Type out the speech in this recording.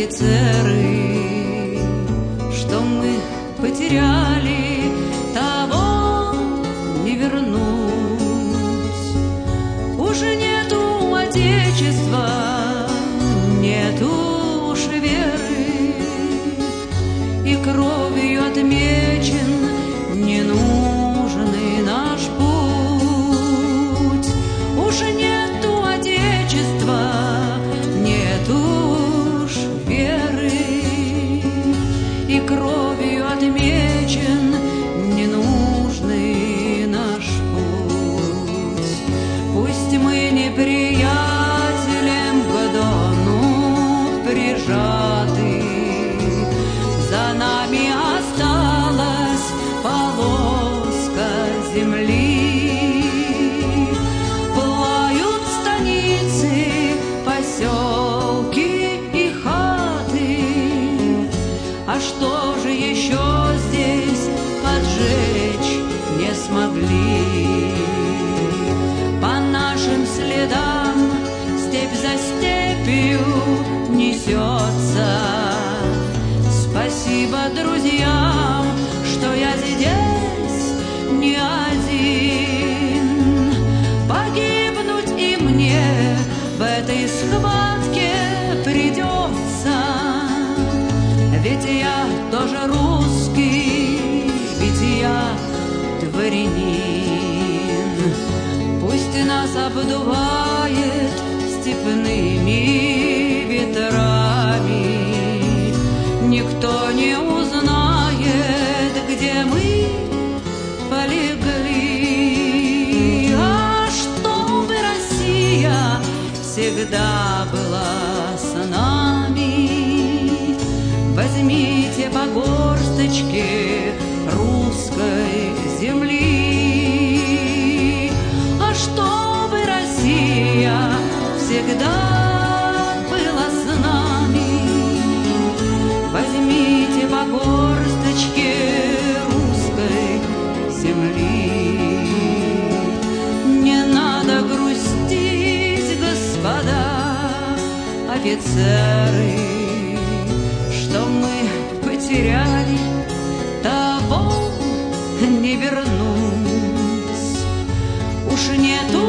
офицеры, что мы потеряли, того не вернуть. Уже нету отечества, нету уж веры, и кровью отмечен ненужный наш путь. Уже нету отечества, нету уж веры, и кровью отмечен ненужный наш путь. Пусть мы неприятелем к Дону прижаты, за нами осталась полоска земли. Пылают станицы, поселки и хаты, а что же еще здесь поджечь не смогли? По нашим следам степь за степью несется. Спасибо друзьям, что я здесь не один. Погибнуть и мне в этой схватке придется, ведь я тоже русский, ведь я дворянин. Пусть нас обдувает степными ветрами, никто не узнает, где мы полегли. А чтобы Россия всегда была с нами, возьмите по горсточке русской земли. А чтобы Россия всегда была с нами, возьмите по горсточке русской земли. Не надо грустить, господа офицеры, что мы потеряли, того не вернуть. Уж нету